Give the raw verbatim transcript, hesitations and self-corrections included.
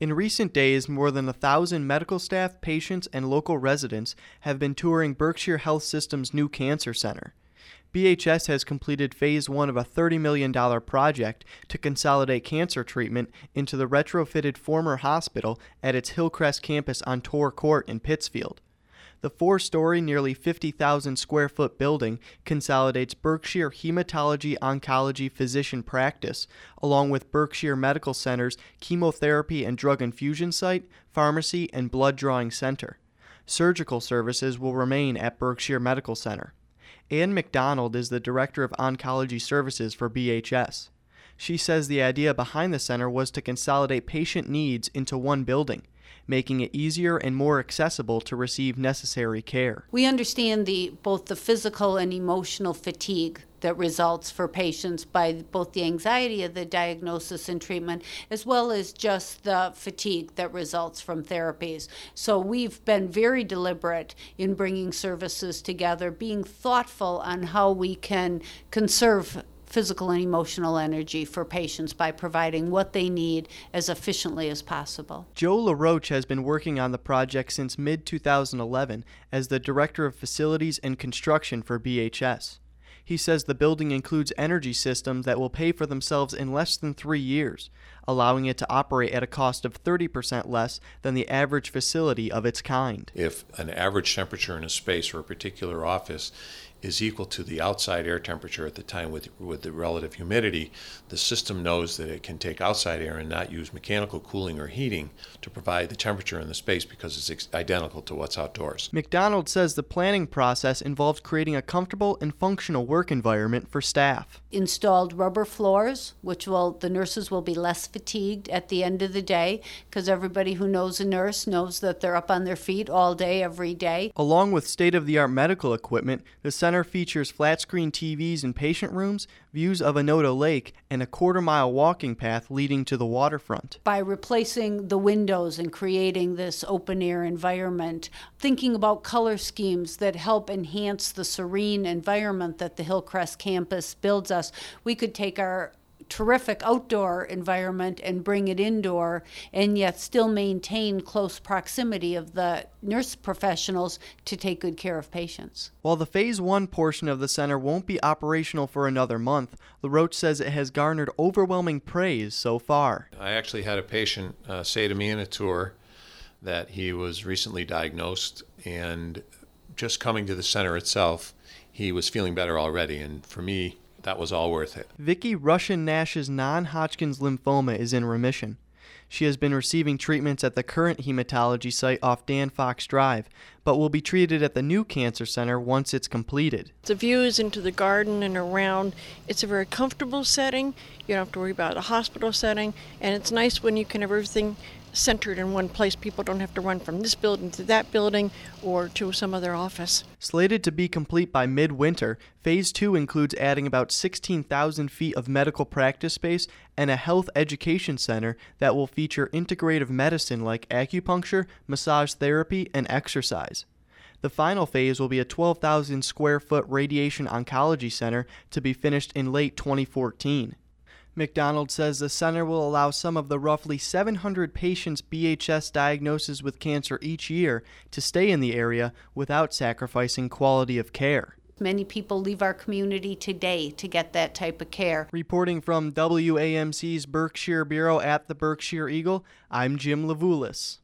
In recent days, more than a thousand medical staff, patients, and local residents have been touring Berkshire Health System's new cancer center. B H S has completed phase one of a thirty million dollars project to consolidate cancer treatment into the retrofitted former hospital at its Hillcrest campus on Torr Court in Pittsfield. The four-story, nearly fifty thousand square foot building consolidates Berkshire Hematology Oncology Physician Practice, along with Berkshire Medical Center's chemotherapy and drug infusion site, pharmacy, and blood drawing center. Surgical services will remain at Berkshire Medical Center. Ann McDonald is the Director of Oncology Services for B H S. She says the idea behind the center was to consolidate patient needs into one building, making it easier and more accessible to receive necessary care. We understand the both the physical and emotional fatigue that results for patients by both the anxiety of the diagnosis and treatment, as well as just the fatigue that results from therapies. So we've been very deliberate in bringing services together, being thoughtful on how we can conserve physical and emotional energy for patients by providing what they need as efficiently as possible. Joe LaRoche has been working on the project since mid twenty eleven as the Director of Facilities and Construction for B H S. He says the building includes energy systems that will pay for themselves in less than three years, allowing it to operate at a cost of thirty percent less than the average facility of its kind. If an average temperature in a space or a particular office is equal to the outside air temperature at the time with, with the relative humidity, the system knows that it can take outside air and not use mechanical cooling or heating to provide the temperature in the space because it's ex- identical to what's outdoors. McDonald says the planning process involves creating a comfortable and functional work environment for staff. Installed rubber floors, which will the nurses will be less fatigued at the end of the day, because everybody who knows a nurse knows that they're up on their feet all day, every day. Along with state-of-the-art medical equipment, the center features flat-screen T Vs in patient rooms, views of Onoto Lake, and a quarter-mile walking path leading to the waterfront. By replacing the windows and creating this open-air environment, thinking about color schemes that help enhance the serene environment that the Hillcrest campus builds us, we could take our terrific outdoor environment and bring it indoor and yet still maintain close proximity of the nurse professionals to take good care of patients. While the phase one portion of the center won't be operational for another month, LaRoche says it has garnered overwhelming praise so far. I actually had a patient uh, say to me in a tour that he was recently diagnosed, and just coming to the center itself, he was feeling better already, and for me, that was all worth it. Vicky Russian-Nash's non-Hodgkin's lymphoma is in remission. She has been receiving treatments at the current hematology site off Dan Fox Drive, but will be treated at the new cancer center once it's completed. The views into the garden and around, it's a very comfortable setting. You don't have to worry about a hospital setting, and it's nice when you can have everything centered in one place. People don't have to run from this building to that building or to some other office. Slated to be complete by midwinter, Phase two includes adding about sixteen thousand feet of medical practice space and a health education center that will feature integrative medicine like acupuncture, massage therapy, and exercise. The final phase will be a twelve thousand square foot radiation oncology center to be finished in late twenty fourteen. McDonald says the center will allow some of the roughly seven hundred patients B H S diagnoses with cancer each year to stay in the area without sacrificing quality of care. Many people leave our community today to get that type of care. Reporting from W A M C's Berkshire Bureau at the Berkshire Eagle, I'm Jim Levulis.